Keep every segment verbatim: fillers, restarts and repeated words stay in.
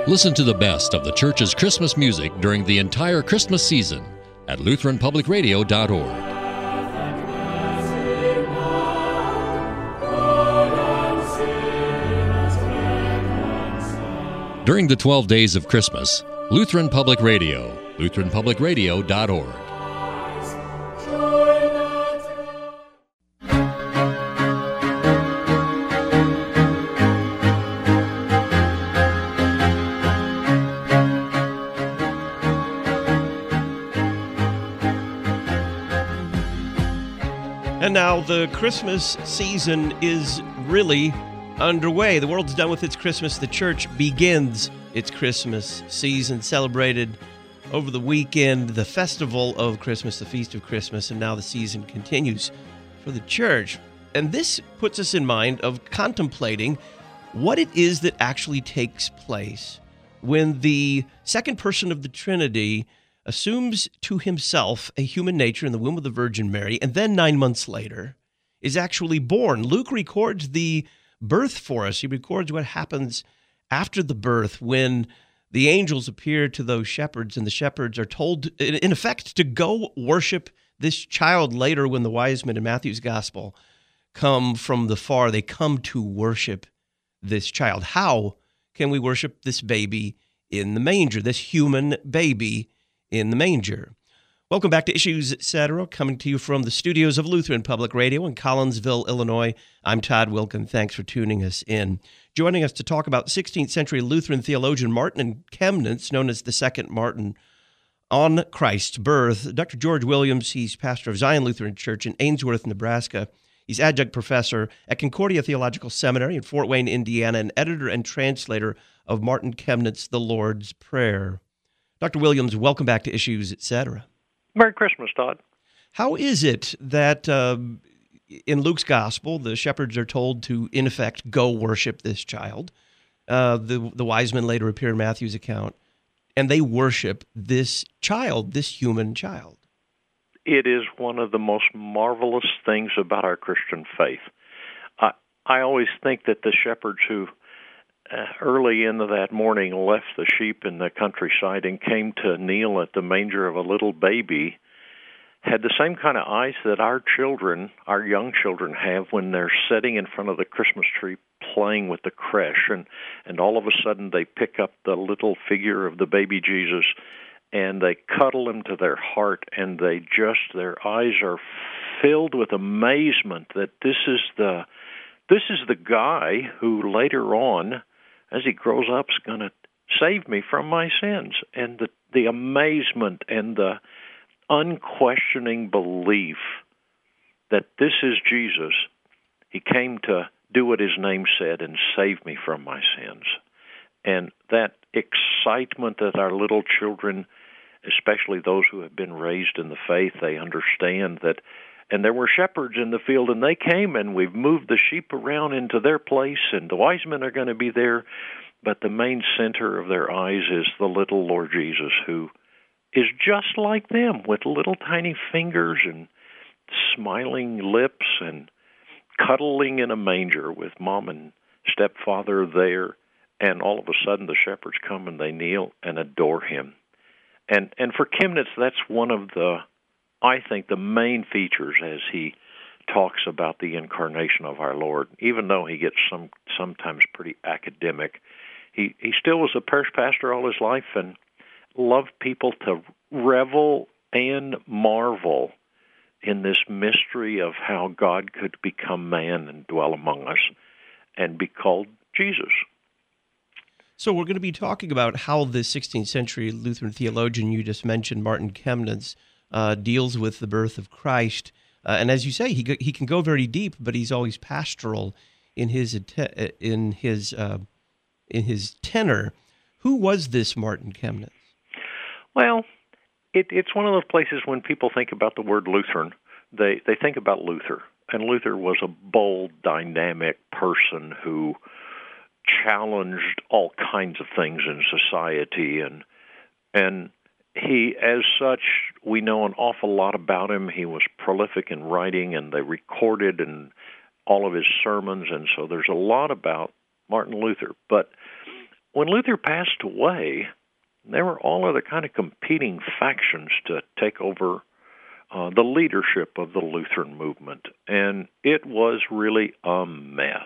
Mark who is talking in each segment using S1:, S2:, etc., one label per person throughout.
S1: Listen to the best of the church's Christmas music during the entire Christmas season at Lutheran Public Radio dot org. During the twelve days of Christmas, Lutheran Public Radio, Lutheran Public Radio dot org.
S2: And now the Christmas season is really underway. The world's done with its Christmas. The church begins its Christmas season, celebrated over the weekend, the festival of Christmas, the Feast of Christmas, and now the season continues for the church. And this puts us in mind of contemplating what it is that actually takes place when the second person of the Trinity assumes to himself a human nature in the womb of the Virgin Mary, and then nine months later is actually born. Luke records the birth for us. He records what happens after the birth when the angels appear to those shepherds, and the shepherds are told, in effect, to go worship this child. Later, when the wise men in Matthew's gospel come from the far, they come to worship this child. How can we worship this baby in the manger, this human baby in the manger? Welcome back to Issues Etc., coming to you from the studios of Lutheran Public Radio in Collinsville, Illinois. I'm Todd Wilken. Thanks for tuning us in. Joining us to talk about sixteenth century Lutheran theologian Martin Chemnitz, known as the Second Martin, on Christ's birth, Doctor George Williams. He's pastor of Zion Lutheran Church in Ainsworth, Nebraska. He's adjunct professor at Concordia Theological Seminary in Fort Wayne, Indiana, and editor and translator of Martin Chemnitz's The Lord's Prayer. Doctor Williams, welcome back to Issues Etc.
S3: Merry Christmas, Todd.
S2: How is it that uh, in Luke's gospel, the shepherds are told to, in effect, go worship this child? Uh, the, the wise men later appear in Matthew's account, and they worship this child, this human child.
S3: It is one of the most marvelous things about our Christian faith. I, I always think that the shepherds who Uh, early into that morning left the sheep in the countryside and came to kneel at the manger of a little baby had the same kind of eyes that our children, our young children have when they're sitting in front of the Christmas tree playing with the creche, and, and all of a sudden they pick up the little figure of the baby Jesus and they cuddle him to their heart, and they just, their eyes are filled with amazement that this is the this is the guy who later on, as he grows up, is going to save me from my sins. And the, the amazement and the unquestioning belief that this is Jesus. He came to do what his name said and save me from my sins. And that excitement that our little children, especially those who have been raised in the faith, they understand that. And there were shepherds in the field, and they came, and we've moved the sheep around into their place, and the wise men are going to be there. But the main center of their eyes is the little Lord Jesus, who is just like them, with little tiny fingers and smiling lips and cuddling in a manger with mom and stepfather there. And all of a sudden, the shepherds come, and they kneel and adore him. And and for Chemnitz, that's one of the, I think, the main features as he talks about the incarnation of our Lord. Even though he gets some sometimes pretty academic, he, he still was a parish pastor all his life and loved people to revel and marvel in this mystery of how God could become man and dwell among us and be called Jesus.
S2: So we're going to be talking about how the sixteenth century Lutheran theologian you just mentioned, Martin Chemnitz, uh, deals with the birth of Christ. Uh, and as you say, he he can go very deep, but he's always pastoral in his in his uh, in his tenor. Who was this Martin Chemnitz?
S3: Well, it, it's one of those places when people think about the word Lutheran, they they think about Luther, and Luther was a bold, dynamic person who challenged all kinds of things in society, and and he, as such, we know an awful lot about him. He was prolific in writing, and they recorded and all of his sermons, and so there's a lot about Martin Luther. But when Luther passed away, there were all other kind of competing factions to take over uh, the leadership of the Lutheran movement, and it was really a mess.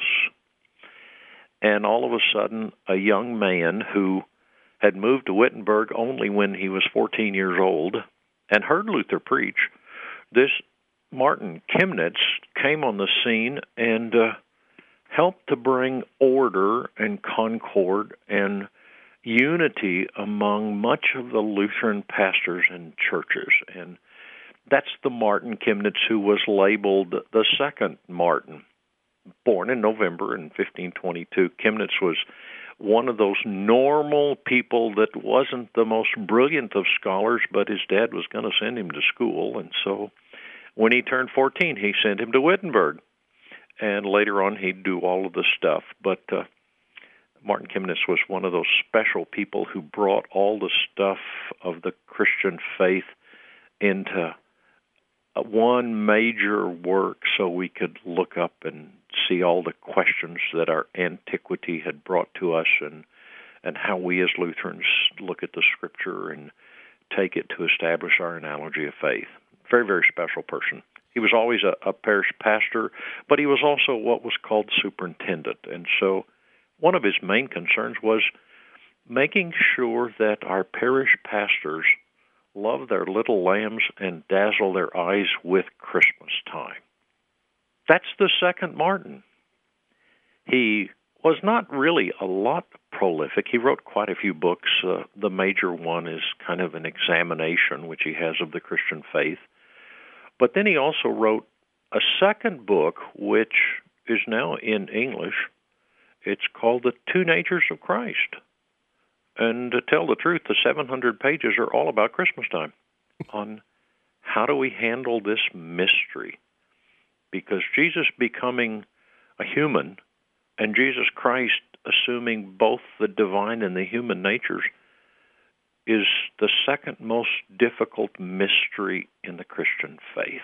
S3: And all of a sudden, a young man who had moved to Wittenberg only when he was fourteen years old and heard Luther preach, this Martin Chemnitz came on the scene and uh, helped to bring order and concord and unity among much of the Lutheran pastors and churches. And that's the Martin Chemnitz who was labeled the second Martin. Born in November in fifteen twenty-two, Chemnitz was one of those normal people that wasn't the most brilliant of scholars, but his dad was going to send him to school. And so when he turned fourteen, he sent him to Wittenberg. And later on, he'd do all of the stuff. But uh, Martin Chemnitz was one of those special people who brought all the stuff of the Christian faith into one major work so we could look up and see all the questions that our antiquity had brought to us, and and how we as Lutherans look at the Scripture and take it to establish our analogy of faith. Very, very special person. He was always a, a parish pastor, but he was also what was called superintendent. And so one of his main concerns was making sure that our parish pastors love their little lambs and dazzle their eyes with Christmas time. That's the second Martin. He was not really a lot prolific. He wrote quite a few books. Uh, the major one is kind of an examination, which he has of the Christian faith. But then he also wrote a second book, which is now in English. It's called The Two Natures of Christ. And to tell the truth, the seven hundred pages are all about Christmas time, on how do we handle this mystery. Because Jesus becoming a human and Jesus Christ assuming both the divine and the human natures is the second most difficult mystery in the Christian faith.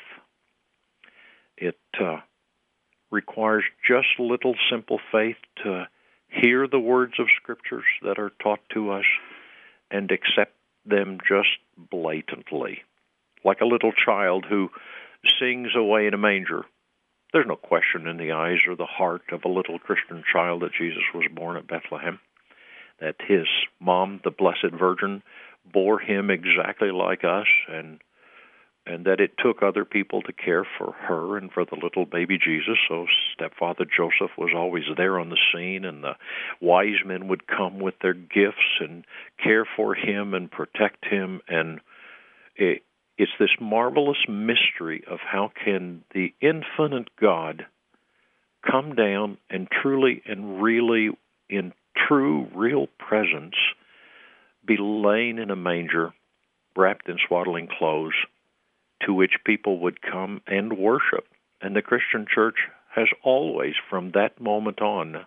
S3: It uh, requires just little simple faith to hear the words of Scriptures that are taught to us and accept them just blatantly. Like a little child who sings away in a manger. There's no question in the eyes or the heart of a little Christian child that Jesus was born at Bethlehem, that his mom, the Blessed Virgin, bore him exactly like us, and and that it took other people to care for her and for the little baby Jesus. So stepfather Joseph was always there on the scene, and the wise men would come with their gifts and care for him and protect him. And it, it's this marvelous mystery of how can the infinite God come down and truly and really, in true, real presence, be laying in a manger, wrapped in swaddling clothes, to which people would come and worship. And the Christian church has always, from that moment on,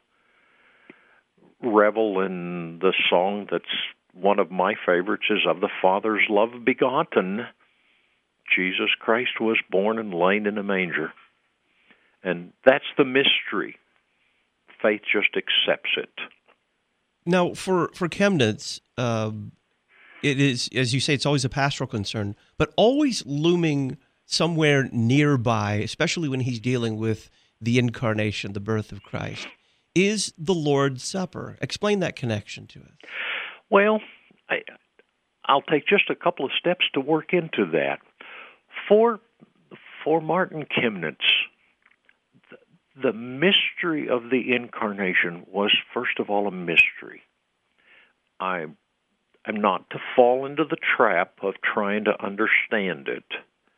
S3: revel in the song that's one of my favorites, is of the Father's love begotten. Jesus Christ was born and laid in a manger. And that's the mystery. Faith just accepts it.
S2: Now, for, for Chemnitz, uh, it is, as you say, it's always a pastoral concern, but always looming somewhere nearby, especially when he's dealing with the incarnation, the birth of Christ, is the Lord's Supper. Explain that connection to us.
S3: Well, I, I'll take just a couple of steps to work into that. For, for Martin Chemnitz, the, the mystery of the incarnation was, first of all, a mystery. I am not to fall into the trap of trying to understand it,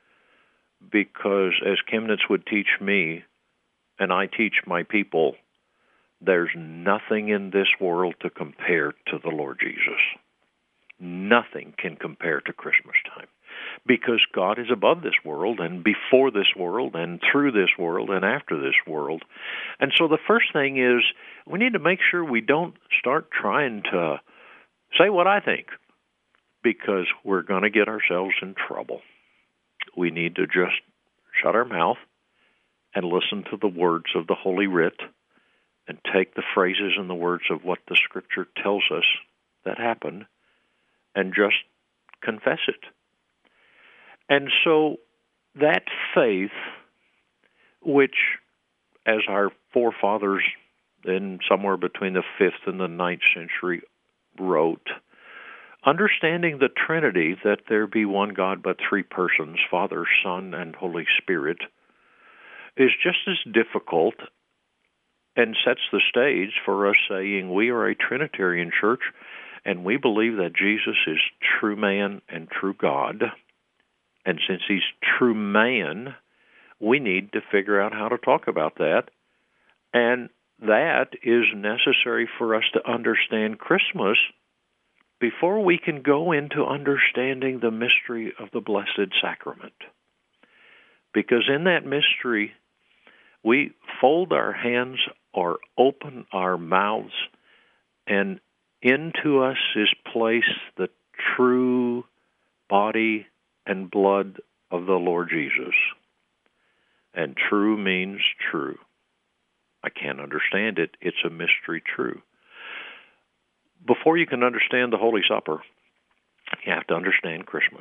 S3: because as Chemnitz would teach me, and I teach my people, there's nothing in this world to compare to the Lord Jesus. Nothing can compare to Christmas time, because God is above this world and before this world and through this world and after this world. And so the first thing is we need to make sure we don't start trying to say what I think, because we're going to get ourselves in trouble. We need to just shut our mouth and listen to the words of the Holy Writ and take the phrases and the words of what the Scripture tells us that happened and just confess it. And so that faith, which, as our forefathers in somewhere between the fifth and the ninth century wrote, understanding the Trinity, that there be one God but three persons, Father, Son, and Holy Spirit, is just as difficult and sets the stage for us saying we are a Trinitarian church and we believe that Jesus is true man and true God. And since he's true man, we need to figure out how to talk about that. And that is necessary for us to understand Christmas before we can go into understanding the mystery of the Blessed Sacrament. Because in that mystery, we fold our hands or open our mouths, and into us is placed the true body and blood of the Lord Jesus. And true means true. I can't understand it. It's a mystery true. Before you can understand the Holy Supper, you have to understand Christmas.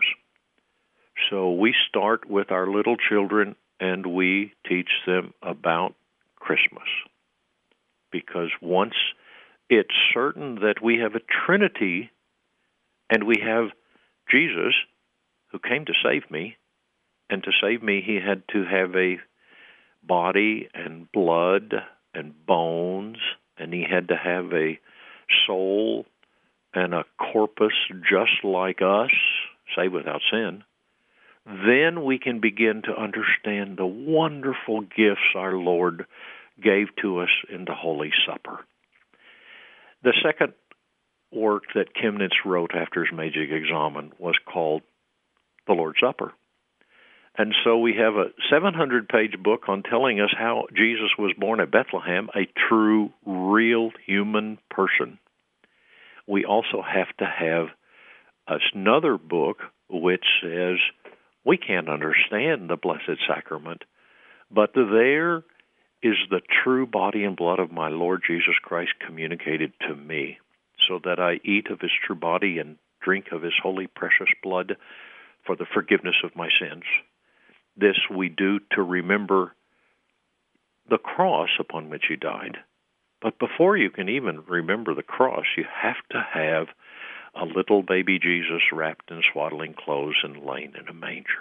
S3: So we start with our little children and we teach them about Christmas. Because once it's certain that we have a Trinity and we have Jesus who came to save me, and to save me he had to have a body and blood and bones, and he had to have a soul and a corpus just like us, saved without sin, then we can begin to understand the wonderful gifts our Lord gave to us in the Holy Supper. The second work that Chemnitz wrote after his Magic Examen was called The Lord's Supper. And so we have a seven hundred page book on telling us how Jesus was born at Bethlehem, a true, real human person. We also have to have another book which says we can't understand the Blessed Sacrament, but there is the true body and blood of my Lord Jesus Christ communicated to me, so that I eat of his true body and drink of his holy precious blood for the forgiveness of my sins. This we do to remember the cross upon which he died. But before you can even remember the cross, you have to have a little baby Jesus wrapped in swaddling clothes and laying in a manger.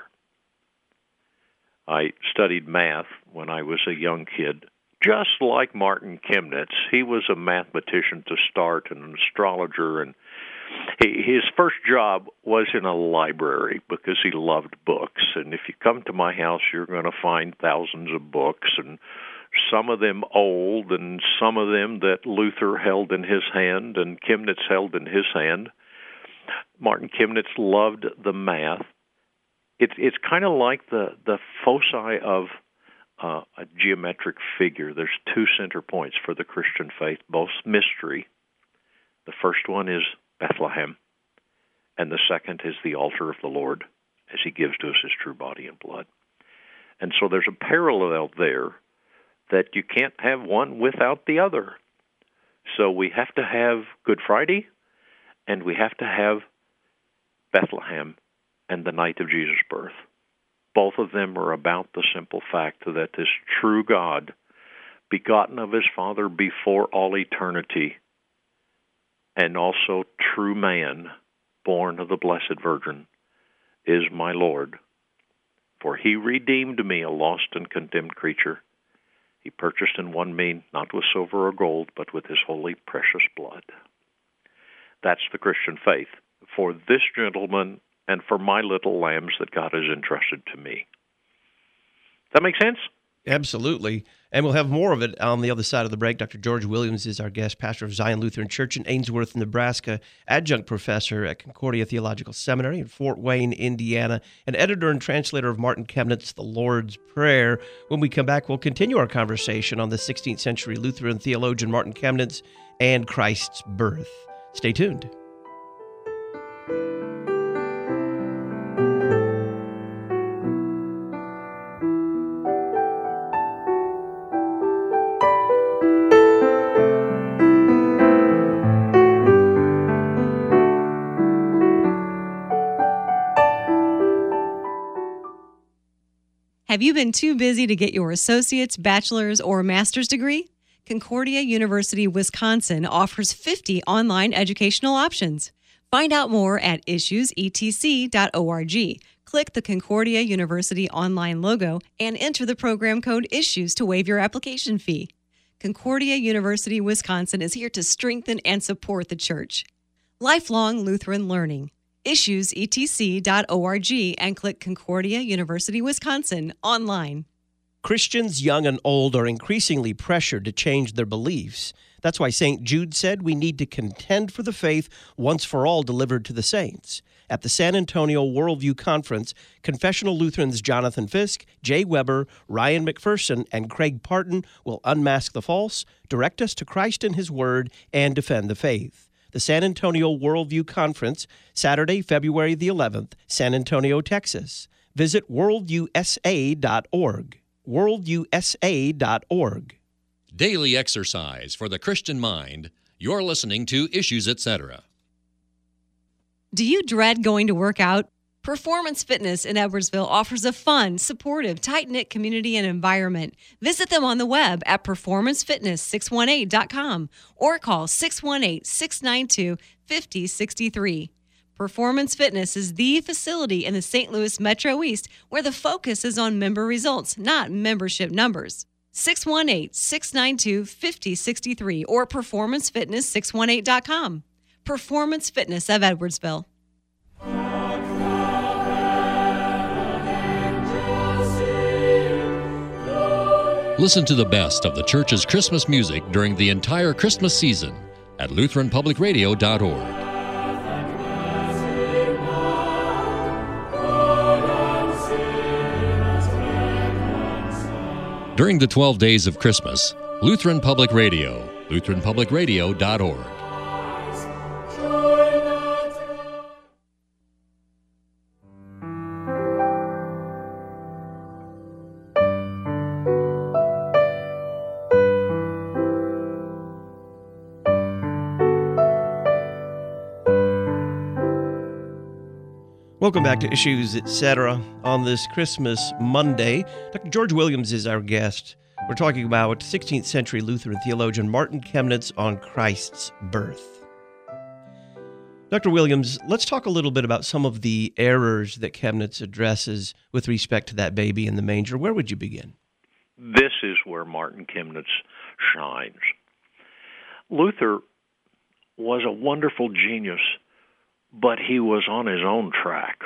S3: I studied math when I was a young kid. Just like Martin Chemnitz, he was a mathematician to start and an astrologer, and he, his first job was in a library because he loved books. And if you come to my house, you're going to find thousands of books, and some of them old, and some of them that Luther held in his hand and Chemnitz held in his hand. Martin Chemnitz loved the math. It's it's kind of like the, the foci of uh, a geometric figure. There's two center points for the Christian faith, both mystery. The first one is Bethlehem, and the second is the altar of the Lord as he gives to us his true body and blood. And so there's a parallel there that you can't have one without the other. So we have to have Good Friday, and we have to have Bethlehem and the night of Jesus' birth. Both of them are about the simple fact that this true God, begotten of his Father before all eternity, and also true man, born of the Blessed Virgin, is my Lord. For he redeemed me, a lost and condemned creature. He purchased and won me, not with silver or gold, but with his holy, precious blood. That's the Christian faith for this gentleman and for my little lambs that God has entrusted to me. Does that make sense?
S2: Absolutely. And we'll have more of it on the other side of the break. Doctor George Williams is our guest, pastor of Zion Lutheran Church in Ainsworth, Nebraska, adjunct professor at Concordia Theological Seminary in Fort Wayne, Indiana, and editor and translator of Martin Chemnitz's The Lord's Prayer. When we come back, we'll continue our conversation on the sixteenth century Lutheran theologian Martin Chemnitz and Christ's birth. Stay tuned.
S4: Have you been too busy to get your associate's, bachelor's, or master's degree? Concordia University Wisconsin offers fifty online educational options. Find out more at issues e t c dot org. Click the Concordia University online logo and enter the program code ISSUES to waive your application fee. Concordia University Wisconsin is here to strengthen and support the church. Lifelong Lutheran Learning. issues e t c dot org and click Concordia University Wisconsin online.
S2: Christians, young and old, are increasingly pressured to change their beliefs. That's why Saint Jude said we need to contend for the faith once for all delivered to the saints. At the San Antonio Worldview Conference, Confessional Lutherans Jonathan Fisk, Jay Weber, Ryan McPherson, and Craig Parton will unmask the false, direct us to Christ and His Word, and defend the faith. The San Antonio Worldview Conference, Saturday, February the eleventh, San Antonio, Texas. Visit worldview s a dot org. worldview s a dot org.
S1: Daily exercise for the Christian mind. You're listening to Issues, et cetera.
S4: Do you dread going to work out? Performance Fitness in Edwardsville offers a fun, supportive, tight-knit community and environment. Visit them on the web at performance fitness six one eight dot com or call six one eight, six nine two, five zero six three. Performance Fitness is the facility in the Saint Louis Metro East where the focus is on member results, not membership numbers. six one eight, six nine two, five zero six three or performance fitness six one eight dot com. Performance Fitness of Edwardsville.
S1: Listen to the best of the church's Christmas music during the entire Christmas season at lutheran public radio dot org. During the twelve days of Christmas, Lutheran Public Radio, lutheran public radio dot org.
S2: Welcome back to Issues, et cetera. On this Christmas Monday, Doctor George Williams is our guest. We're talking about sixteenth century Lutheran theologian Martin Chemnitz on Christ's birth. Doctor Williams, let's talk a little bit about some of the errors that Chemnitz addresses with respect to that baby in the manger. Where would you begin?
S3: This is where Martin Chemnitz shines. Luther was a wonderful genius, but he was on his own track.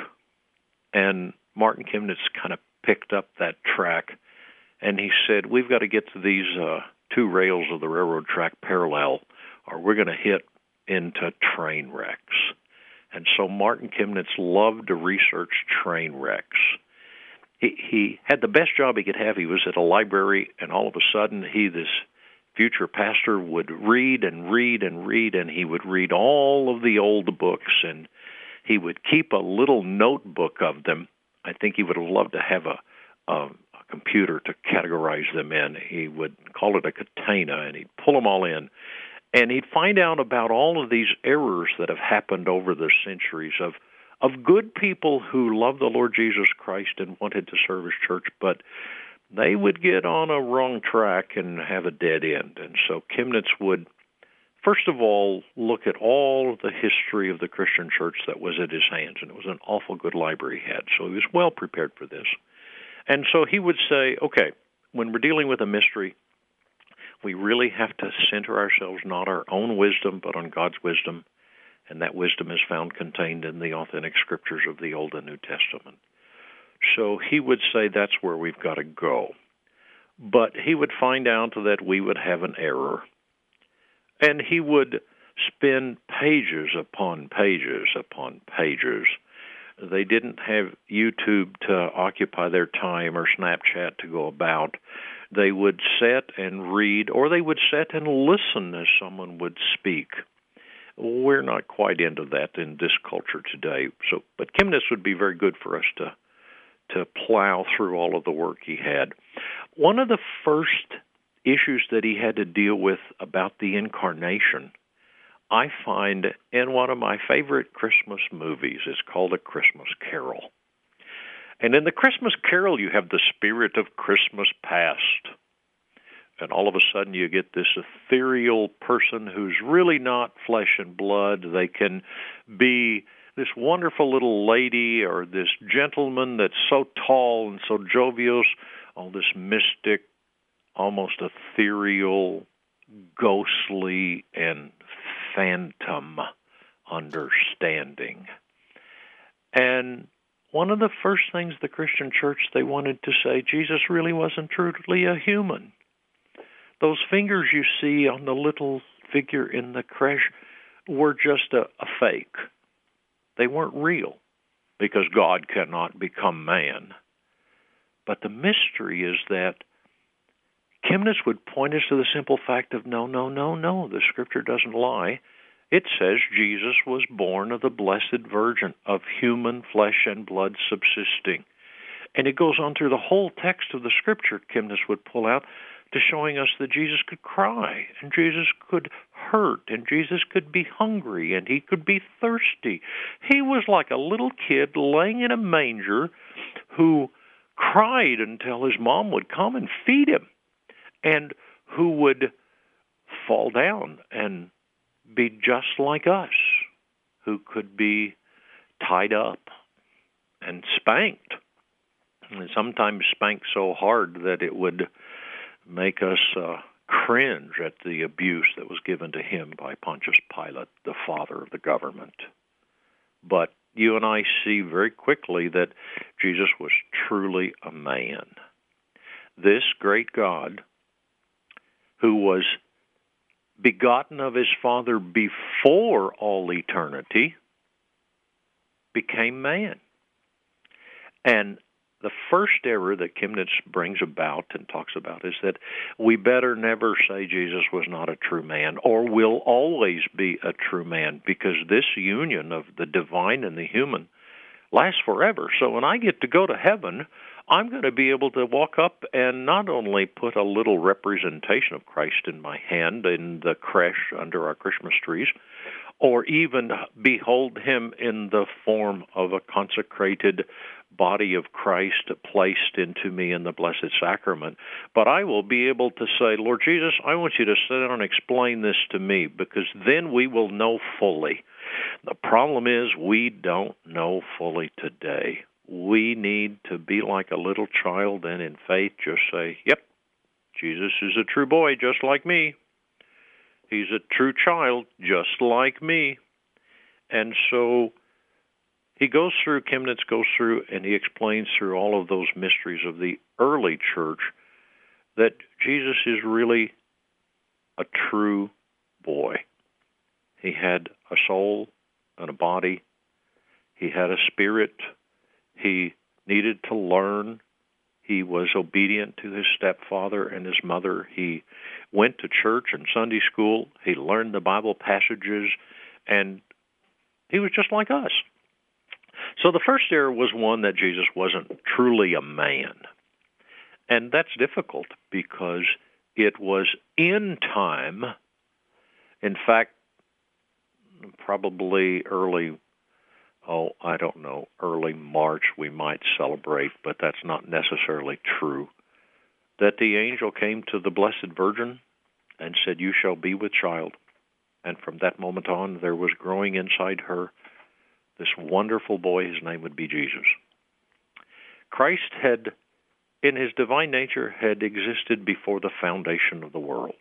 S3: And Martin Chemnitz kind of picked up that track, and he said, we've got to get to these uh, two rails of the railroad track parallel, or we're going to hit into train wrecks. And so Martin Chemnitz loved to research train wrecks. He, he had the best job he could have. He was at a library, and all of a sudden, he, this future pastor, would read and read and read, and he would read all of the old books, and he would keep a little notebook of them. I think he would have loved to have a, a, a computer to categorize them in. He would call it a catena, and he'd pull them all in. And he'd find out about all of these errors that have happened over the centuries of, of good people who loved the Lord Jesus Christ and wanted to serve His church, but they would get on a wrong track and have a dead end. And so Chemnitz would, first of all, look at all of the history of the Christian church that was at his hands, and it was an awful good library he had, so he was well prepared for this. And so he would say, okay, when we're dealing with a mystery, we really have to center ourselves not our own wisdom, but on God's wisdom, and that wisdom is found contained in the authentic scriptures of the Old and New Testament. So he would say that's where we've got to go. But he would find out that we would have an error, and he would spend pages upon pages upon pages. They didn't have YouTube to occupy their time or Snapchat to go about. They would sit and read, or they would sit and listen as someone would speak. We're not quite into that in this culture today. So, but Chemnitz would be very good for us to to plow through all of the work he had. One of the first issues that he had to deal with about the incarnation, I find in one of my favorite Christmas movies. It's called A Christmas Carol. And in the Christmas carol, you have the spirit of Christmas past. And all of a sudden you get this ethereal person who's really not flesh and blood. They can be this wonderful little lady or this gentleman that's so tall and so jovial, all this mystic, almost ethereal, ghostly, and phantom understanding. And one of the first things the Christian church, they wanted to say, Jesus really wasn't truly a human. Those fingers you see on the little figure in the creche were just a, a fake. They weren't real because God cannot become man. But the mystery is that Chemnitz would point us to the simple fact of no, no, no, no, the Scripture doesn't lie. It says Jesus was born of the Blessed Virgin, of human flesh and blood subsisting. And it goes on through the whole text of the Scripture, Chemnitz would pull out, to showing us that Jesus could cry, and Jesus could hurt, and Jesus could be hungry, and he could be thirsty. He was like a little kid laying in a manger who cried until his mom would come and feed him, and who would fall down and be just like us, who could be tied up and spanked, and sometimes spanked so hard that it would make us uh, cringe at the abuse that was given to him by Pontius Pilate, the father of the government. But you and I see very quickly that Jesus was truly a man. This great God, who was begotten of his Father before all eternity, became man. And the first error that Chemnitz brings about and talks about is that we better never say Jesus was not a true man or will always be a true man, because this union of the divine and the human lasts forever. So when I get to go to heaven, I'm going to be able to walk up and not only put a little representation of Christ in my hand in the creche under our Christmas trees, or even behold him in the form of a consecrated body of Christ placed into me in the Blessed Sacrament, but I will be able to say, Lord Jesus, I want you to sit down and explain this to me, because then we will know fully. The problem is we don't know fully today. We need to be like a little child and in faith just say, yep, Jesus is a true boy just like me. He's a true child just like me. And so he goes through, Chemnitz goes through, and he explains through all of those mysteries of the early church that Jesus is really a true boy. He had a soul and a body. He had a spirit. He needed to learn. He was obedient to his stepfather and his mother. He went to church and Sunday school. He learned the Bible passages, and he was just like us. So the first error was one that Jesus wasn't truly a man. And that's difficult because it was in time. In fact, probably early, oh, I don't know, early March we might celebrate, but that's not necessarily true, that the angel came to the Blessed Virgin and said, you shall be with child. And from that moment on, there was growing inside her this wonderful boy. His name would be Jesus. Christ had, in his divine nature, had existed before the foundation of the world.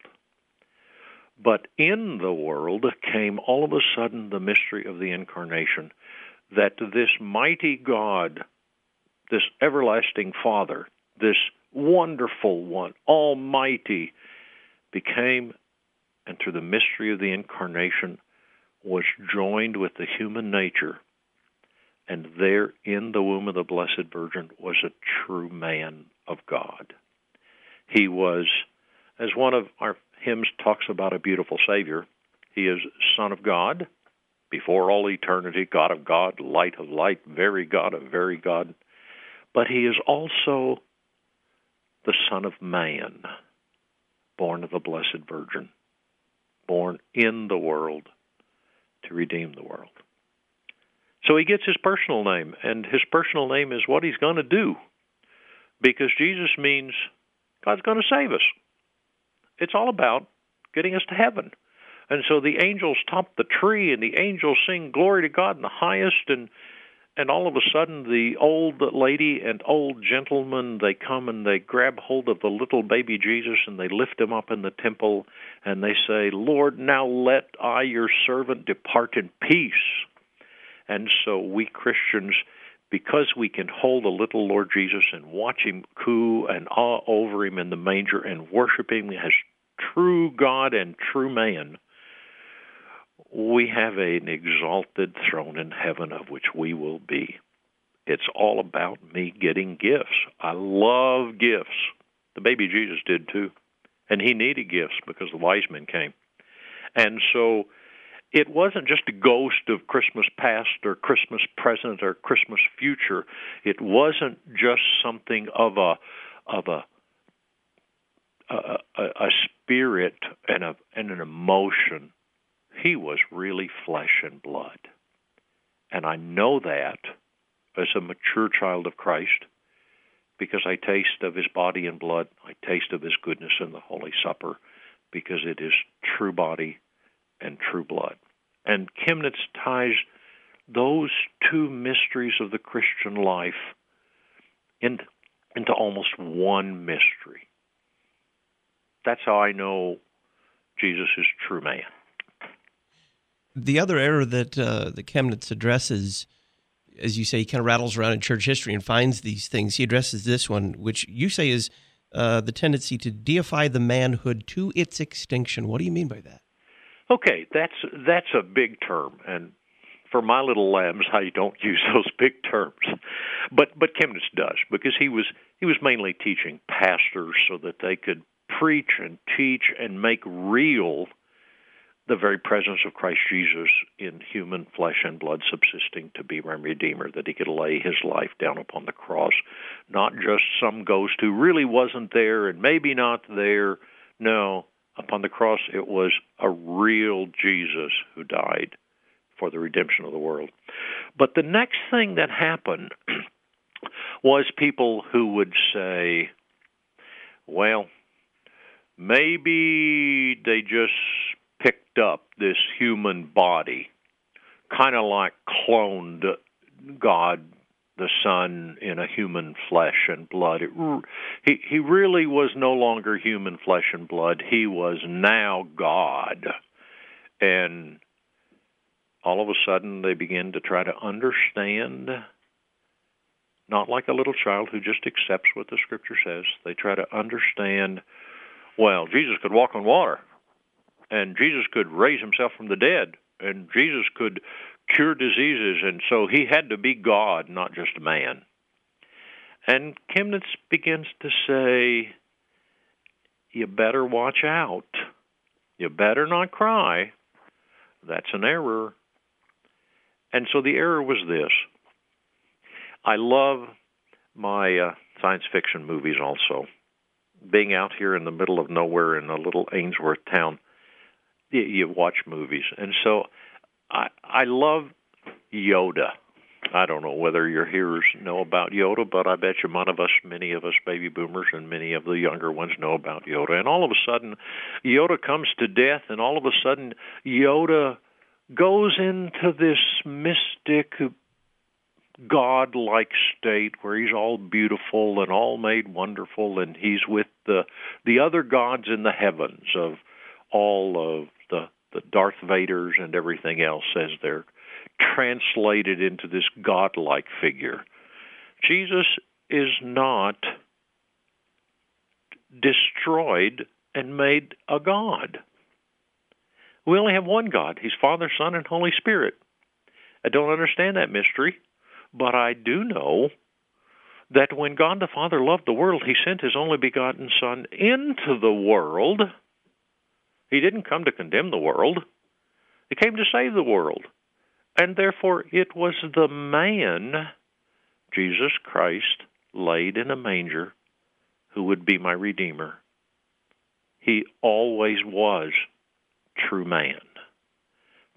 S3: But in the world came all of a sudden the mystery of the incarnation, that this mighty God, this everlasting Father, this wonderful one, almighty, became, and through the mystery of the incarnation, was joined with the human nature, and there in the womb of the Blessed Virgin was a true man of God. He was, as one of our hymns talks about a beautiful Savior, he is Son of God, before all eternity, God of God, light of light, very God of very God. But he is also the Son of Man, born of the Blessed Virgin, born in the world to redeem the world. So he gets his personal name, and his personal name is what he's going to do, because Jesus means God's going to save us. It's all about getting us to heaven. And so the angels top the tree, and the angels sing glory to God in the highest, and and all of a sudden the old lady and old gentleman, they come and they grab hold of the little baby Jesus, and they lift him up in the temple, and they say, Lord, now let I, your servant, depart in peace. And so we Christians, because we can hold the little Lord Jesus and watch him coo and awe over him in the manger and worship him as true God and true man, we have an exalted throne in heaven of which we will be. It's all about me getting gifts. I love gifts. The baby Jesus did too. And he needed gifts because the wise men came. And so it wasn't just a ghost of Christmas past or Christmas present or Christmas future. It wasn't just something of a of a a, a, a spirit and a and an emotion. He was really flesh and blood. And I know that as a mature child of Christ because I taste of his body and blood. I taste of his goodness in the Holy Supper because it is true body and true blood. And Chemnitz ties those two mysteries of the Christian life in, into almost one mystery. That's how I know Jesus is true man.
S2: The other error that uh, the Chemnitz addresses, as you say, he kind of rattles around in church history and finds these things. He addresses this one, which you say is uh, the tendency to deify the manhood to its extinction. What do you mean by that?
S3: Okay, that's that's a big term, and for my little lambs, I don't use those big terms. But but Chemnitz does, because he was he was mainly teaching pastors so that they could preach and teach and make real the very presence of Christ Jesus in human flesh and blood subsisting to be my Redeemer, that he could lay his life down upon the cross, not just some ghost who really wasn't there and maybe not there. No, upon the cross it was a real Jesus who died for the redemption of the world. But the next thing that happened was people who would say, well, maybe they just picked up this human body, kind of like cloned God the Son in a human flesh and blood. It, he, he really was no longer human flesh and blood. He was now God. And all of a sudden they begin to try to understand, not like a little child who just accepts what the Scripture says. They try to understand, well, Jesus could walk on water. And Jesus could raise himself from the dead, and Jesus could cure diseases, and so he had to be God, not just a man. And Chemnitz begins to say, you better watch out. You better not cry. That's an error. And so the error was this. I love my uh, science fiction movies also. Being out here in the middle of nowhere in a little Ainsworth town, you watch movies. And so I I love Yoda. I don't know whether your hearers know about Yoda, but I bet you one of us, many of us baby boomers and many of the younger ones know about Yoda. And all of a sudden, Yoda comes to death, and all of a sudden, Yoda goes into this mystic, God-like state where he's all beautiful and all made wonderful, and he's with the the other gods in the heavens of all of the, the Darth Vaders and everything else as they're translated into this God-like figure. Jesus is not destroyed and made a God. We only have one God. He's Father, Son, and Holy Spirit. I don't understand that mystery, but I do know that when God the Father loved the world, he sent his only begotten Son into the world. He didn't come to condemn the world. He came to save the world. And therefore, it was the man, Jesus Christ, laid in a manger, who would be my Redeemer. He always was true man.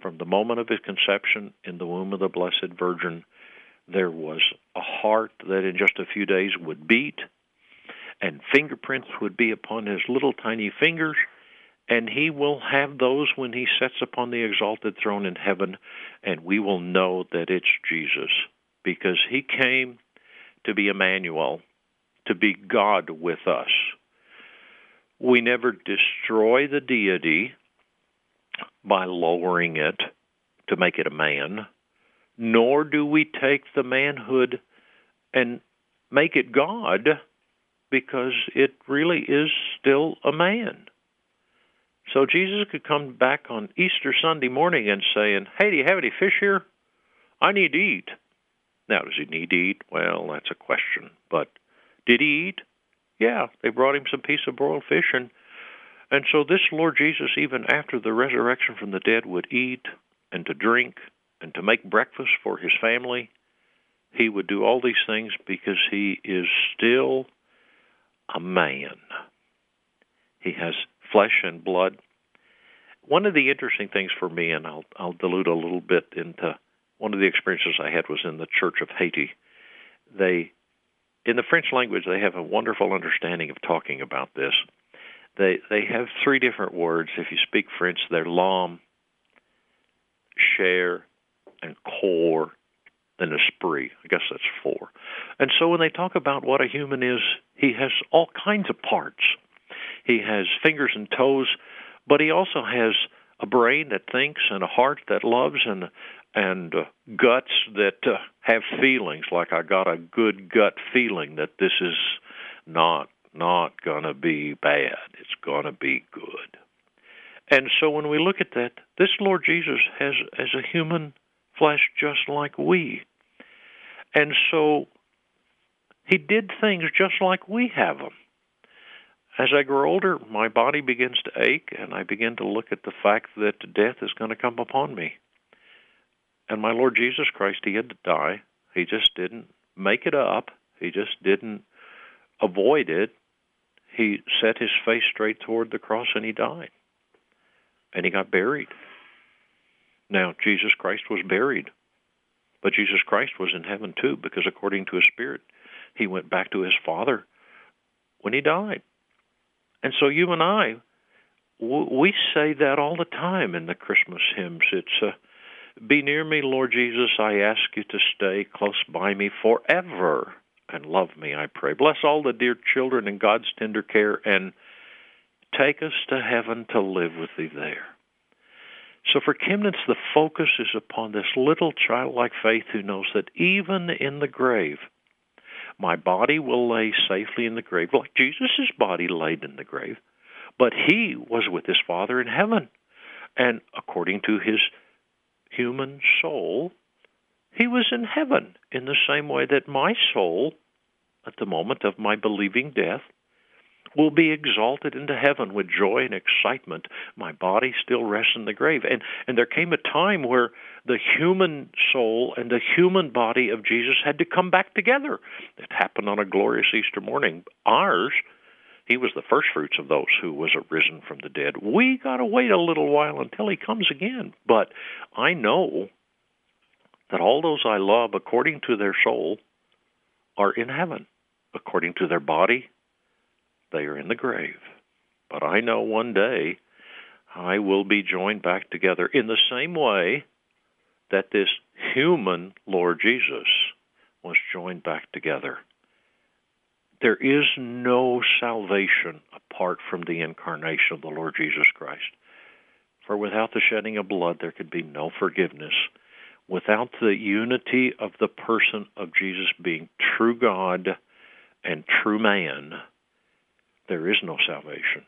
S3: From the moment of his conception in the womb of the Blessed Virgin, there was a heart that in just a few days would beat, and fingerprints would be upon his little tiny fingers, and he will have those when he sits upon the exalted throne in heaven, and we will know that it's Jesus, because he came to be Emmanuel, to be God with us. We never destroy the deity by lowering it to make it a man, nor do we take the manhood and make it God, because it really is still a man. So Jesus could come back on Easter Sunday morning and saying, hey, do you have any fish here? I need to eat. Now, does he need to eat? Well, that's a question. But did he eat? Yeah, they brought him some piece of broiled fish, and and so this Lord Jesus, even after the resurrection from the dead, would eat and to drink and to make breakfast for his family. He would do all these things because he is still a man. He has flesh and blood. One of the interesting things for me, and I'll I'll dilute a little bit into one of the experiences I had was in the Church of Haiti. They, in the French language, they have a wonderful understanding of talking about this. They they have three different words. If you speak French, they're l'âme, chair, and corps, then esprit. I guess that's four. And so when they talk about what a human is, he has all kinds of parts. He has fingers and toes, but he also has a brain that thinks and a heart that loves and and uh, guts that uh, have feelings, like I got a good gut feeling that this is not not going to be bad. It's going to be good. And so when we look at that, this Lord Jesus has as a human flesh just like we. And so he did things just like we have them. As I grow older, my body begins to ache, and I begin to look at the fact that death is going to come upon me. And my Lord Jesus Christ, he had to die. He just didn't make it up. He just didn't avoid it. He set his face straight toward the cross, and he died. And he got buried. Now, Jesus Christ was buried. But Jesus Christ was in heaven too, because according to his Spirit, he went back to his Father when he died. And so you and I, we say that all the time in the Christmas hymns. It's, uh, be near me, Lord Jesus, I ask you to stay close by me forever and love me, I pray. Bless all the dear children in God's tender care and take us to heaven to live with thee there. So for Chemnitz, the focus is upon this little childlike faith who knows that even in the grave, my body will lay safely in the grave, like Jesus' body laid in the grave. But he was with his Father in heaven. And according to his human soul, he was in heaven in the same way that my soul, at the moment of my believing death, will be exalted into heaven with joy and excitement. My body still rests in the grave. And and there came a time where the human soul and the human body of Jesus had to come back together. It happened on a glorious Easter morning. Ours, he was the first fruits of those who was arisen from the dead. We got to wait a little while until he comes again. But I know that all those I love, according to their soul, are in heaven. According to their body, they are in the grave. But I know one day I will be joined back together in the same way that this human Lord Jesus was joined back together. There is no salvation apart from the incarnation of the Lord Jesus Christ. For without the shedding of blood, there could be no forgiveness. Without the unity of the person of Jesus being true God and true man, there is no salvation.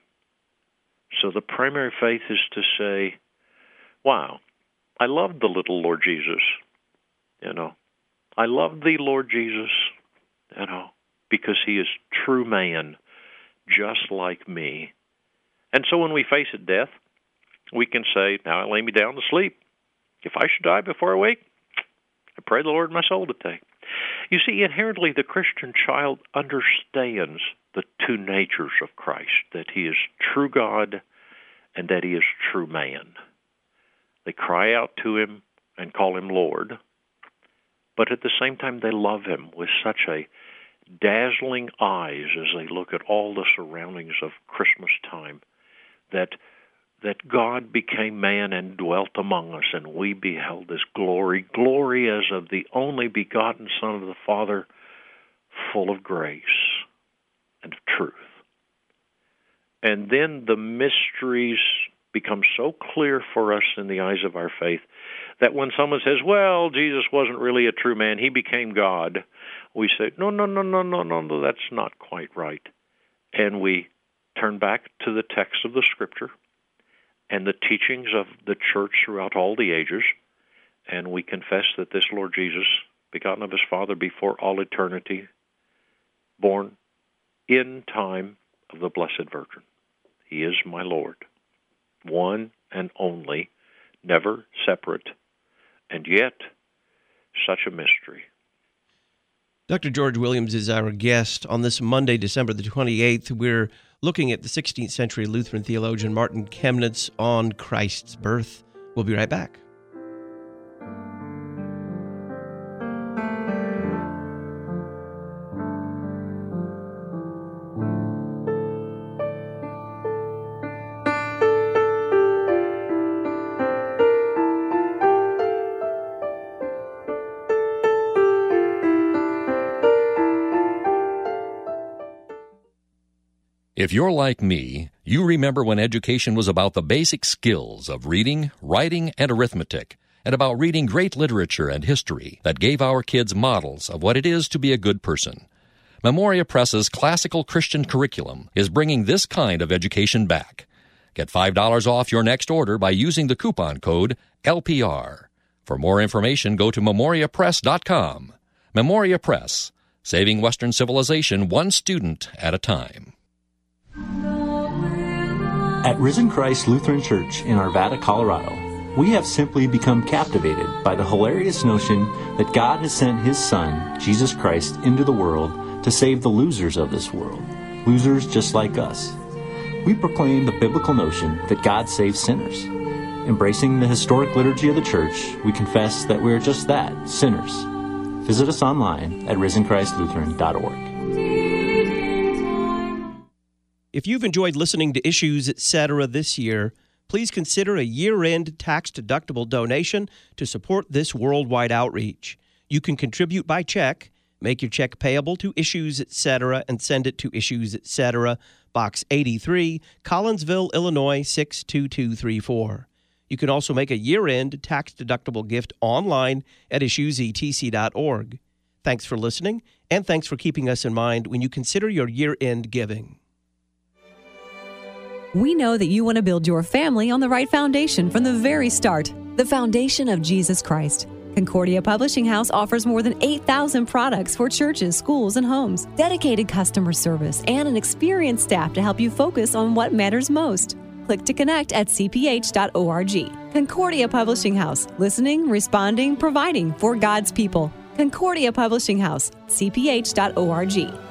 S3: So the primary faith is to say, wow, I love the little Lord Jesus, you know. I love thee, Lord Jesus, you know, because he is true man, just like me. And so when we face at death, we can say, now I lay me down to sleep. If I should die before I wake, I pray the Lord my soul to take. You see, inherently the Christian child understands the two natures of Christ, that he is true God and that he is true man. They cry out to him and call him Lord. But at the same time, they love him with such a dazzling eyes as they look at all the surroundings of Christmas time, that that God became man and dwelt among us, and we beheld his glory, glory as of the only begotten Son of the Father, full of grace and of truth. And then the mysteries become so clear for us in the eyes of our faith that when someone says, well, Jesus wasn't really a true man, he became God, we say, no, no, no, no, no, no, no, that's not quite right. And we turn back to the text of the Scripture and the teachings of the church throughout all the ages, and we confess that this Lord Jesus, begotten of his Father before all eternity, born in time of the Blessed Virgin. He is my Lord, one and only, never separate, and yet such a mystery.
S2: Doctor George Williams is our guest on this Monday, December the twenty-eighth. We're looking at the sixteenth century Lutheran theologian Martin Chemnitz on Christ's birth. We'll be right back.
S1: If you're like me, you remember when education was about the basic skills of reading, writing, and arithmetic, and about reading great literature and history that gave our kids models of what it is to be a good person. Memoria Press's classical Christian curriculum is bringing this kind of education back. Get five dollars off your next order by using the coupon code L P R. For more information, go to memoria press dot com. Memoria Press, saving Western civilization one student at a time.
S5: At Risen Christ Lutheran Church in Arvada, Colorado, we have simply become captivated by the hilarious notion that God has sent his Son, Jesus Christ, into the world to save the losers of this world, losers just like us. We proclaim the biblical notion that God saves sinners. Embracing the historic liturgy of the Church, we confess that we are just that, sinners. Visit us online at risen christ lutheran dot org.
S2: If you've enjoyed listening to Issues, et cetera this year, please consider a year-end tax-deductible donation to support this worldwide outreach. You can contribute by check, make your check payable to Issues, et cetera, and send it to Issues, et cetera, Box eighty-three, Collinsville, Illinois, six two two three four. You can also make a year-end tax-deductible gift online at issues e t c dot org. Thanks for listening, and thanks for keeping us in mind when you consider your year-end giving.
S4: We know that you want to build your family on the right foundation from the very start, the foundation of Jesus Christ. Concordia Publishing House offers more than eight thousand products for churches, schools, and homes, dedicated customer service, and an experienced staff to help you focus on what matters most. Click to connect at c p h dot org. Concordia Publishing House, listening, responding, providing for God's people. Concordia Publishing House, c p h dot org.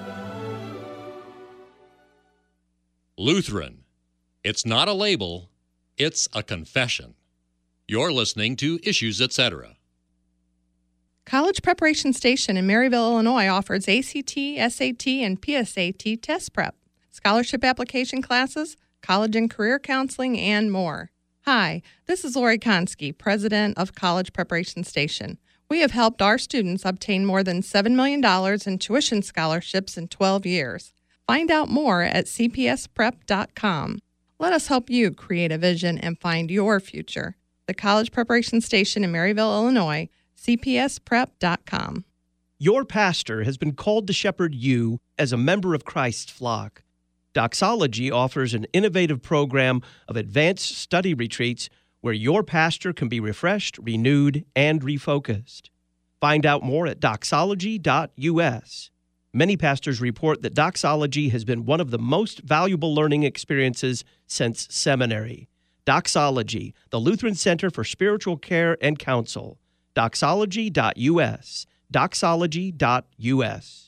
S1: Lutheran. It's not a label, it's a confession. You're listening to Issues, et cetera.
S6: College Preparation Station in Maryville, Illinois offers A C T, S A T, and P S A T test prep, scholarship application classes, college and career counseling, and more. Hi, this is Lori Konski, president of College Preparation Station. We have helped our students obtain more than seven million dollars in tuition scholarships in twelve years. Find out more at c p s prep dot com. Let us help you create a vision and find your future. The College Preparation Station in Maryville, Illinois, c p s prep dot com.
S2: Your pastor has been called to shepherd you as a member of Christ's flock. Doxology offers an innovative program of advanced study retreats where your pastor can be refreshed, renewed, and refocused. Find out more at doxology dot u s. Many pastors report that doxology has been one of the most valuable learning experiences since seminary. Doxology, the Lutheran Center for Spiritual Care and Counsel. doxology dot u s. doxology dot u s.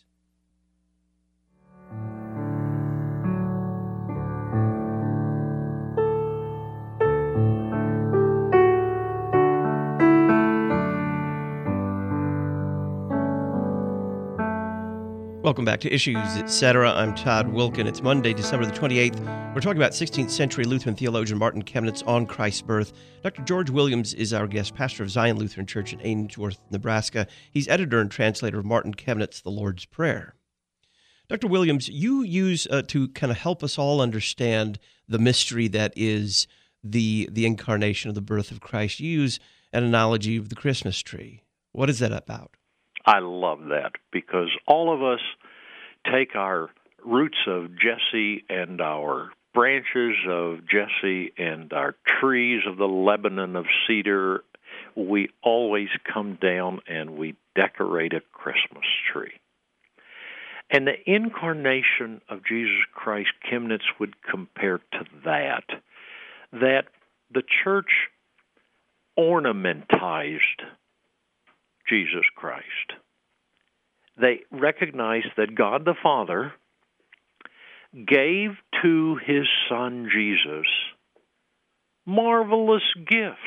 S2: Welcome back to Issues, et cetera. I'm Todd Wilkin. It's Monday, December the twenty-eighth. We're talking about sixteenth century Lutheran theologian Martin Chemnitz on Christ's birth. Doctor George Williams is our guest, pastor of Zion Lutheran Church in Ainsworth, Nebraska. He's editor and translator of Martin Chemnitz, The Lord's Prayer. Doctor Williams, you use uh, to kind of help us all understand the mystery that is the the incarnation of the birth of Christ. You use an analogy of the Christmas tree. What is that about?
S3: I love that because all of us take our roots of Jesse and our branches of Jesse and our trees of the Lebanon of cedar. We always come down and we decorate a Christmas tree. And the incarnation of Jesus Christ, Chemnitz would compare to that, that the church ornamentized Jesus Christ. They recognized that God the Father gave to his Son Jesus marvelous gifts.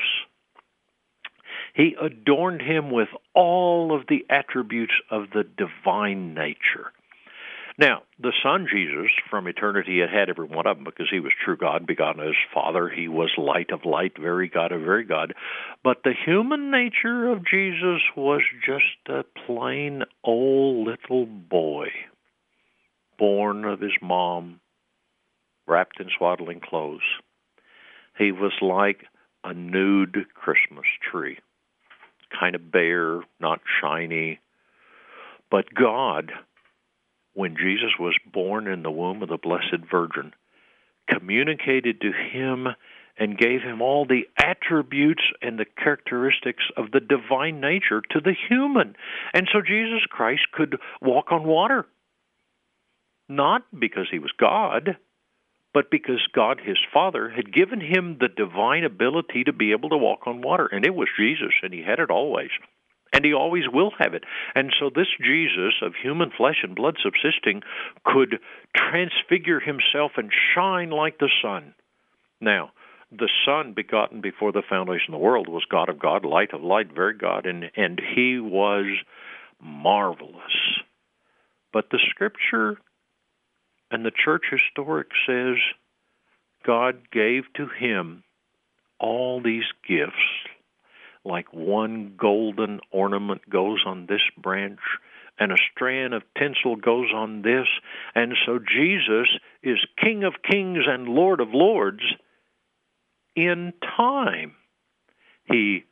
S3: He adorned him with all of the attributes of the divine nature. Now, the Son Jesus, from eternity, had had every one of them because he was true God, begotten of his Father. He was light of light, very God of very God. But the human nature of Jesus was just a plain old little boy, born of his mom, wrapped in swaddling clothes. He was like a nude Christmas tree, kind of bare, not shiny. But God, when Jesus was born in the womb of the Blessed Virgin, communicated to him and gave him all the attributes and the characteristics of the divine nature to the human. And so Jesus Christ could walk on water, not because he was God, but because God, his Father, had given him the divine ability to be able to walk on water. And it was Jesus, and he had it always. And he always will have it. And so this Jesus of human flesh and blood subsisting could transfigure himself and shine like the sun. Now, the Son, begotten before the foundation of the world, was God of God, light of light, very God, and, and he was marvelous. But the Scripture and the church historic says God gave to him all these gifts, like one golden ornament goes on this branch, and a strand of tinsel goes on this. And so Jesus is King of kings and Lord of lords in time. He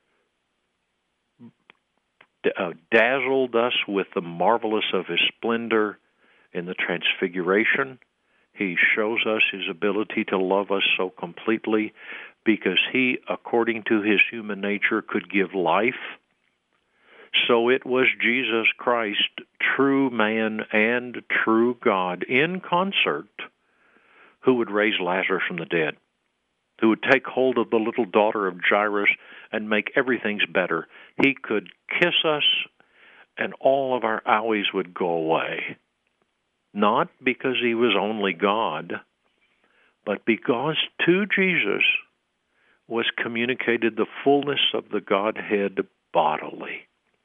S3: uh, dazzled us with the marvelous of his splendor in the transfiguration. He shows us his ability to love us so completely because he, according to his human nature, could give life. So it was Jesus Christ, true man and true God, in concert, who would raise Lazarus from the dead, who would take hold of the little daughter of Jairus and make everything better. He could kiss us and all of our owies would go away. Not because he was only God, but because to Jesus was communicated the fullness of the Godhead bodily.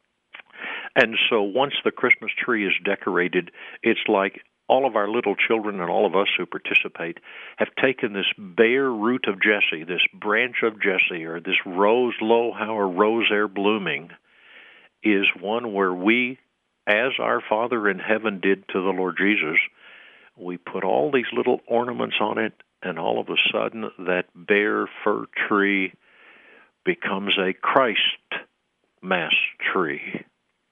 S3: And so once the Christmas tree is decorated, it's like all of our little children and all of us who participate have taken this bare root of Jesse, this branch of Jesse, or this rose, lo, how a rose ere blooming, is one where we, as our Father in heaven did to the Lord Jesus, we put all these little ornaments on it, and all of a sudden that bare fir tree becomes a Christ mass tree.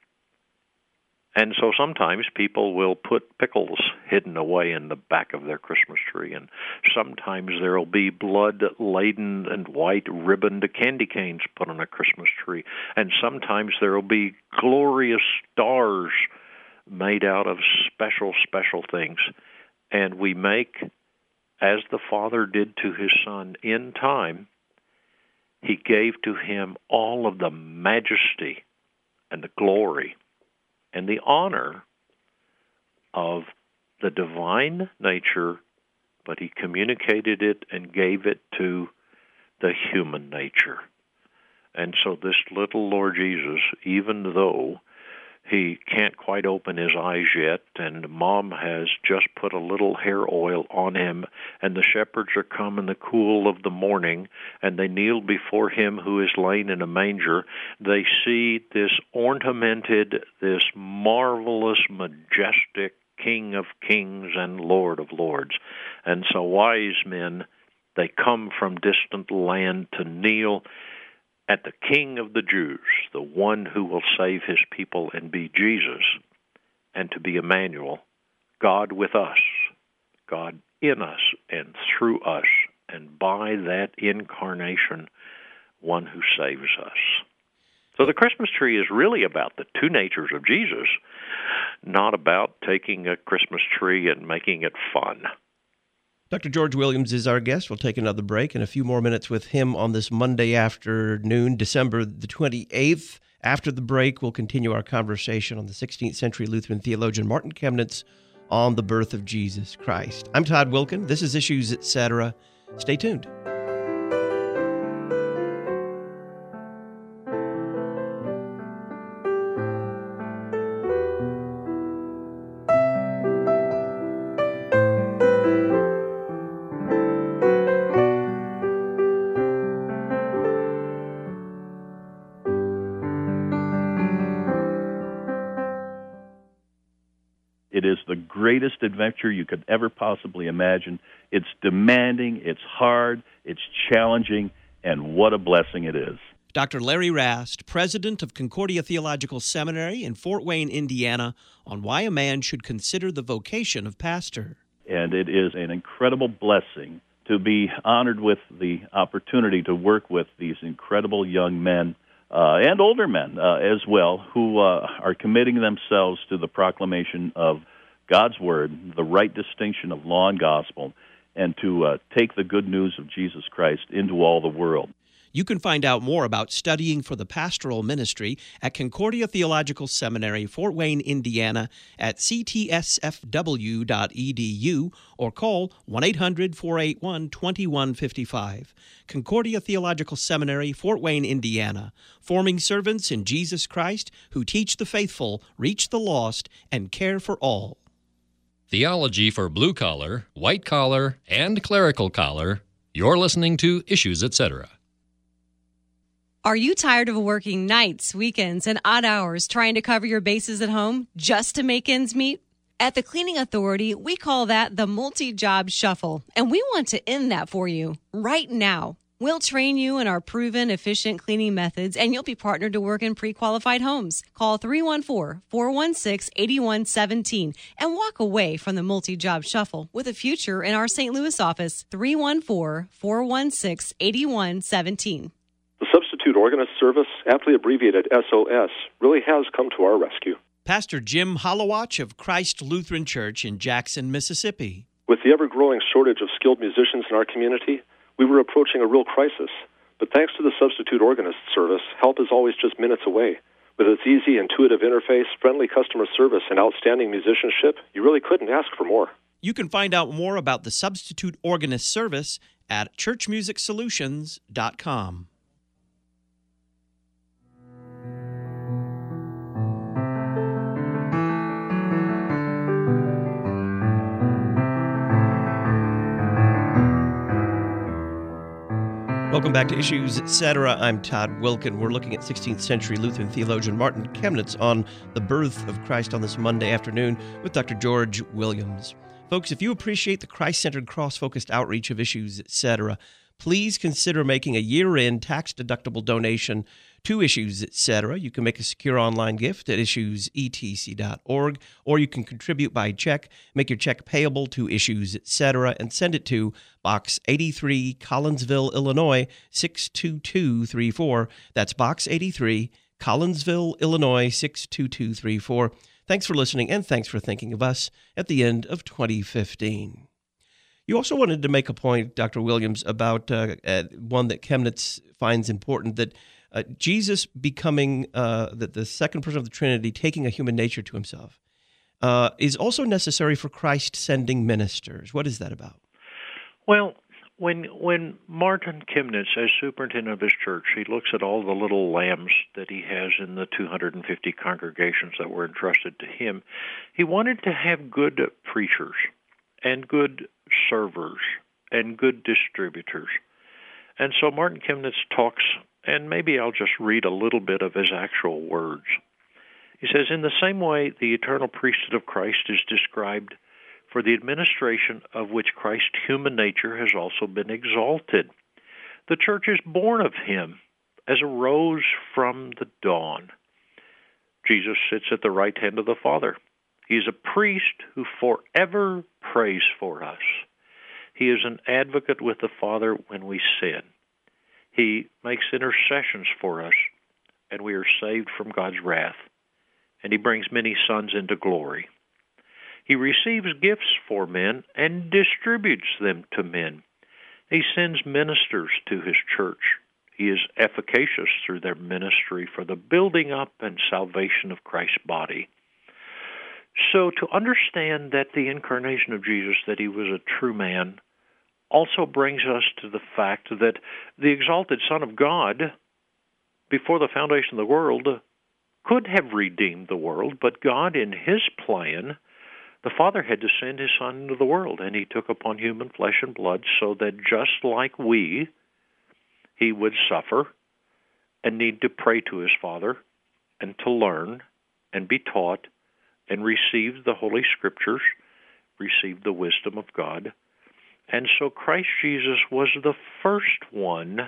S3: And so sometimes people will put pickles hidden away in the back of their Christmas tree, and sometimes there will be blood-laden and white ribboned candy canes put on a Christmas tree, and sometimes there will be glorious stars made out of special, special things. And we make, as the Father did to his Son in time, he gave to him all of the majesty and the glory and the honor of the divine nature, but he communicated it and gave it to the human nature. And so this little Lord Jesus, even though He can't quite open his eyes yet, and Mom has just put a little hair oil on him, and the shepherds are come in the cool of the morning, and they kneel before him who is lain in a manger. They see this ornamented, this marvelous, majestic King of kings and Lord of lords. And so wise men, they come from distant land to kneel at the King of the Jews, the one who will save his people and be Jesus, and to be Emmanuel, God with us, God in us and through us, and by that incarnation, one who saves us. So the Christmas tree is really about the two natures of Jesus, not about taking a Christmas tree and making it fun.
S2: Doctor George Williams is our guest. We'll take another break in a few more minutes with him on this Monday afternoon, December the twenty-eighth. After the break, we'll continue our conversation on the sixteenth century Lutheran theologian Martin Chemnitz on the birth of Jesus Christ. I'm Todd Wilken. This is Issues, et cetera. Stay tuned.
S7: It is the greatest adventure you could ever possibly imagine. It's demanding, it's hard, it's challenging, and what a blessing it is.
S2: Doctor Larry Rast, president of Concordia Theological Seminary in Fort Wayne, Indiana, on why a man should consider the vocation of pastor.
S7: And it is an incredible blessing to be honored with the opportunity to work with these incredible young men Uh, and older men uh, as well, who uh, are committing themselves to the proclamation of God's Word, the right distinction of law and gospel, and to uh, take the good news of Jesus Christ into all the world.
S2: You can find out more about studying for the pastoral ministry at Concordia Theological Seminary, Fort Wayne, Indiana, at c t s f w dot e d u or call one eight hundred, four eight one, two one five five. Concordia Theological Seminary, Fort Wayne, Indiana, forming servants in Jesus Christ who teach the faithful, reach the lost, and care for all.
S1: Theology for blue collar, white collar, and clerical collar. You're listening to Issues, et cetera.
S4: Are you tired of working nights, weekends, and odd hours trying to cover your bases at home just to make ends meet? At the Cleaning Authority, we call that the multi-job shuffle, and we want to end that for you right now. We'll train you in our proven, efficient cleaning methods, and you'll be partnered to work in pre-qualified homes. Call three one four, four one six, eight one one seven and walk away from the multi-job shuffle with a future in our Saint Louis office, three one four, four one six, eight one one seven.
S8: The Substitute Organist Service, aptly abbreviated S O S, really has come to our rescue.
S2: Pastor Jim Hollowatch of Christ Lutheran Church in Jackson, Mississippi.
S8: With the ever-growing shortage of skilled musicians in our community, we were approaching a real crisis. But thanks to the Substitute Organist Service, help is always just minutes away. With its easy, intuitive interface, friendly customer service, and outstanding musicianship, you really couldn't ask for more.
S2: You can find out more about the Substitute Organist Service at church music solutions dot com. Welcome back to Issues, et cetera. I'm Todd Wilken. We're looking at sixteenth century Lutheran theologian Martin Chemnitz on the birth of Christ on this Monday afternoon with Doctor George Williams. Folks, if you appreciate the Christ-centered, cross-focused outreach of Issues, et cetera, please consider making a year-end tax-deductible donation to Issues, et cetera. You can make a secure online gift at issues e t c dot org, or you can contribute by check, make your check payable to Issues, et cetera, and send it to Box eighty-three, Collinsville, Illinois, six two two three four. That's Box eighty-three, Collinsville, Illinois, six two two three four. Thanks for listening, and thanks for thinking of us at the end of twenty fifteen. You also wanted to make a point, Doctor Williams, about uh, uh, one that Chemnitz finds important, that uh, Jesus becoming uh, the, the second person of the Trinity, taking a human nature to himself, uh, is also necessary for Christ sending ministers. What is that about?
S3: Well, When when Martin Chemnitz, as superintendent of his church, he looks at all the little lambs that he has in the two hundred fifty congregations that were entrusted to him, he wanted to have good preachers and good servers and good distributors. And so Martin Chemnitz talks, and maybe I'll just read a little bit of his actual words. He says, in the same way, the eternal priesthood of Christ is described, for the administration of which Christ's human nature has also been exalted. The church is born of him as a rose from the dawn. Jesus sits at the right hand of the Father. He is a priest who forever prays for us. He is an advocate with the Father when we sin. He makes intercessions for us, and we are saved from God's wrath. And he brings many sons into glory. He receives gifts for men and distributes them to men. He sends ministers to his church. He is efficacious through their ministry for the building up and salvation of Christ's body. So to understand that the incarnation of Jesus, that he was a true man, also brings us to the fact that the exalted Son of God, before the foundation of the world, could have redeemed the world, but God, in his plan, the Father had to send his Son into the world, and he took upon human flesh and blood so that just like we, he would suffer and need to pray to his Father and to learn and be taught and receive the Holy Scriptures, receive the wisdom of God. And so Christ Jesus was the first one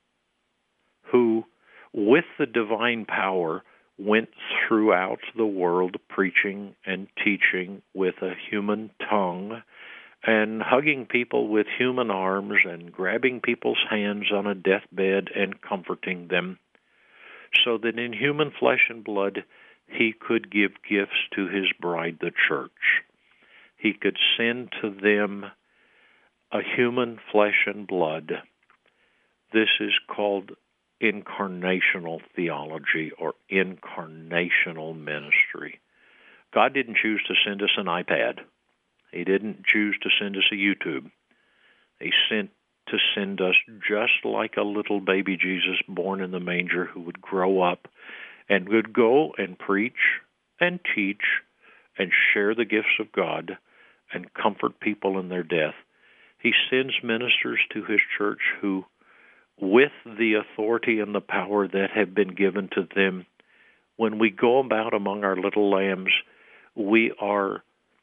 S3: who, with the divine power, went throughout the world preaching and teaching with a human tongue and hugging people with human arms and grabbing people's hands on a deathbed and comforting them, so that in human flesh and blood he could give gifts to his bride, the church. He could send to them a human flesh and blood. This is called incarnational theology or incarnational ministry. God didn't choose to send us an iPad. He didn't choose to send us a YouTube. He sent to send us just like a little baby Jesus born in the manger who would grow up and would go and preach and teach and share the gifts of God and comfort people in their death. He sends ministers to his church who, with the authority and the power that have been given to them, when we go about among our little lambs, we are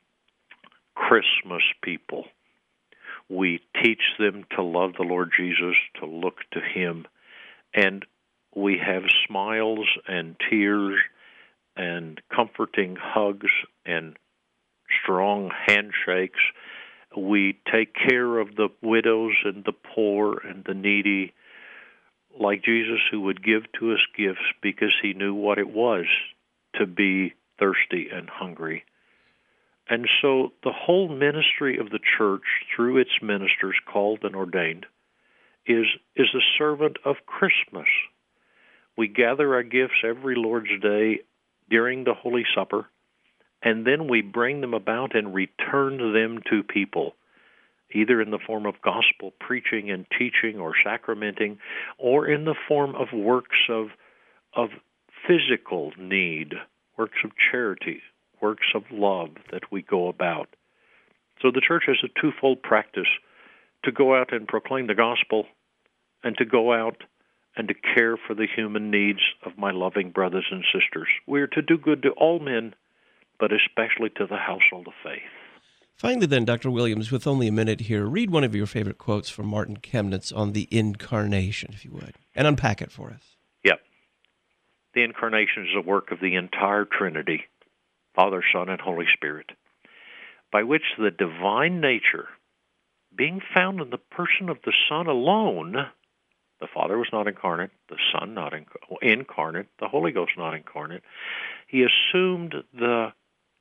S3: Christmas people. We teach them to love the Lord Jesus, to look to him, and we have smiles and tears and comforting hugs and strong handshakes. We take care of the widows and the poor and the needy, like Jesus, who would give to us gifts because he knew what it was to be thirsty and hungry. And so the whole ministry of the church, through its ministers called and ordained, is, is a servant of Christmas. We gather our gifts every Lord's Day during the Holy Supper, and then we bring them about and return them to people, either in the form of gospel preaching and teaching or sacramenting, or in the form of works of, of physical need, works of charity, works of love that we go about. So the church has a twofold practice: to go out and proclaim the gospel, and to go out and to care for the human needs of my loving brothers and sisters. We are to do good to all men, but especially to the household of faith.
S2: Finally then, Doctor Williams, with only a minute here, read one of your favorite quotes from Martin Chemnitz on the Incarnation, if you would, and unpack it for us.
S3: Yep. The Incarnation is a work of the entire Trinity, Father, Son, and Holy Spirit, by which the divine nature, being found in the person of the Son alone, the Father was not incarnate, the Son not inc- incarnate, the Holy Ghost not incarnate, he assumed the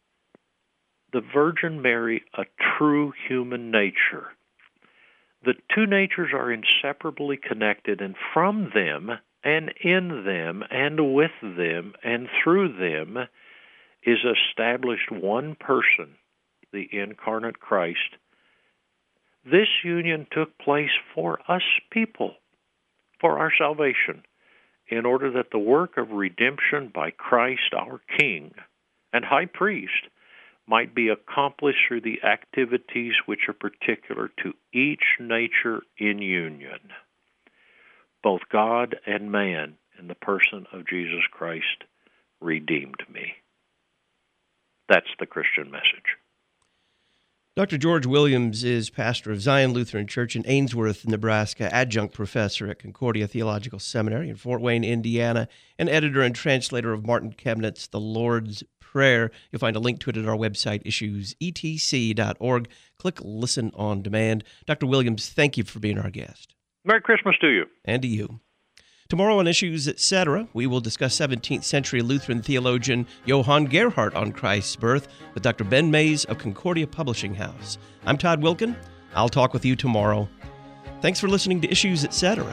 S3: the Virgin Mary, a true human nature. The two natures are inseparably connected, and from them, and in them, and with them, and through them, is established one person, the incarnate Christ, This union took place for us people, for our salvation, in order that the work of redemption by Christ our King and High Priest might be accomplished through the activities which are particular to each nature in union. Both God and man, in the person of Jesus Christ, redeemed me. That's the Christian message.
S2: Doctor George Williams is pastor of Zion Lutheran Church in Ainsworth, Nebraska, adjunct professor at Concordia Theological Seminary in Fort Wayne, Indiana, and editor and translator of Martin Kemnett's The Lord's Prayer. You'll find a link to it at our website, issues e t c dot org. Click Listen on Demand. Doctor Williams, thank you for being our guest.
S3: Merry Christmas to you.
S2: And to you. Tomorrow on Issues, et cetera, we will discuss seventeenth century Lutheran theologian Johann Gerhardt on Christ's birth with Doctor Ben Mays of Concordia Publishing House. I'm Todd Wilkin. I'll talk with you tomorrow. Thanks for listening to Issues, et cetera.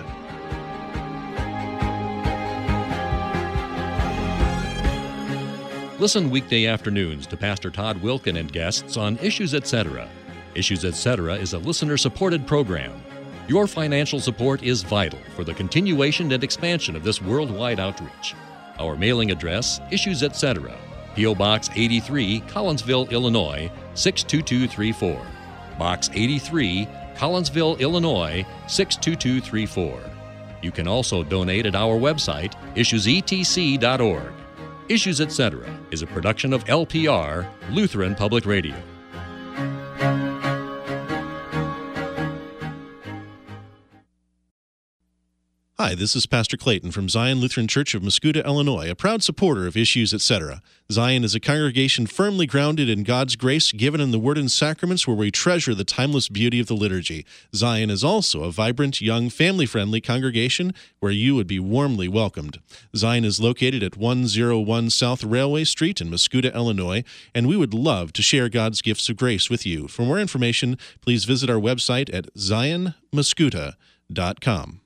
S1: Listen weekday afternoons to Pastor Todd Wilkin and guests on Issues, et cetera. Issues, et cetera is a listener-supported program. Your financial support is vital for the continuation and expansion of this worldwide outreach. Our mailing address, Issues, et cetera. P O. Box eighty-three, Collinsville, Illinois, six two two three four. Box eighty-three, Collinsville, Illinois, six two two three four. You can also donate at our website, issues e t c dot org. Issues, et cetera is a production of L P R, Lutheran Public Radio.
S9: Hi, this is Pastor Clayton from Zion Lutheran Church of Mascoutah, Illinois, a proud supporter of Issues, et cetera. Zion is a congregation firmly grounded in God's grace given in the Word and Sacraments, where we treasure the timeless beauty of the liturgy. Zion is also a vibrant, young, family-friendly congregation where you would be warmly welcomed. Zion is located at one oh one South Railway Street in Mascoutah, Illinois, and we would love to share God's gifts of grace with you. For more information, please visit our website at zion mascoutah dot com.